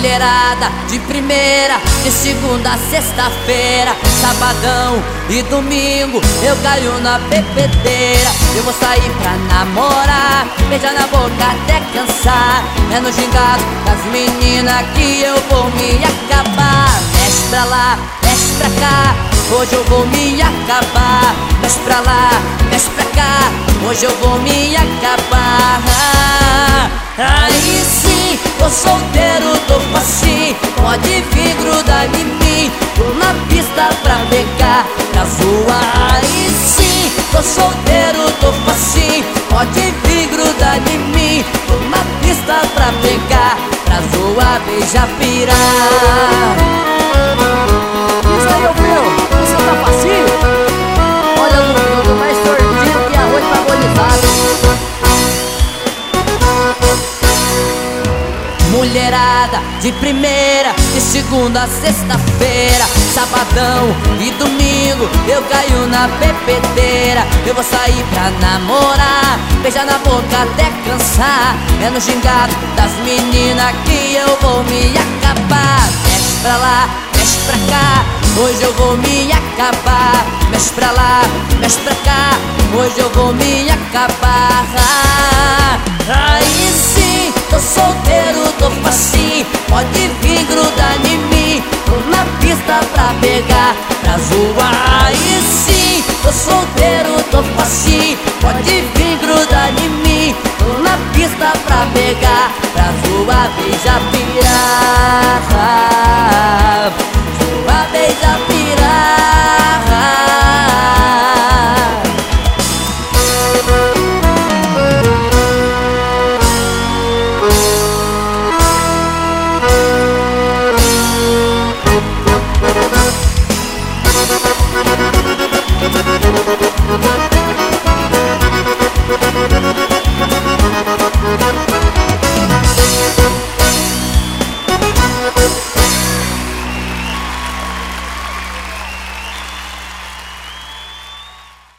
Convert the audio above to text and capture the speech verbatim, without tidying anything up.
Mulherada de primeira, de segunda a sexta-feira, sabadão e domingo eu caio na bebedeira. Eu vou sair pra namorar, beijar na boca até cansar. É no gingado das meninas que eu vou me acabar. Mexe pra lá, mexe pra cá, hoje eu vou me acabar. Mexe pra lá, mexe pra cá, hoje eu vou me acabar. Aí sim, tô solteiro, tô facinho, pode vir grudar em mim. Tô na pista pra pegar, pra zoar. Aí sim, tô solteiro, tô facinho, pode vir grudar em mim. Tô na pista pra pegar, pra zoar, beija, pirar. Isso aí, ô meu, você tá facinho? Olha, Luquinho, eu tô mais tordido que arroz parbolizado. Mulherada de primeira, de segunda a sexta-feira, sabadão e domingo eu caio na bebedeira. Eu vou sair pra namorar, beijar na boca até cansar. É no gingado das meninas que eu vou me acabar. Mexe pra lá, mexe pra cá, hoje eu vou me acabar. Mexe pra lá, mexe pra cá, hoje eu vou me acabar. Aí sim, tô solteiro, tô facinho, pode vir grudar em mim. Tô na pista pra pegar, pra zoar. Aí sim, tô solteiro, tô facinho,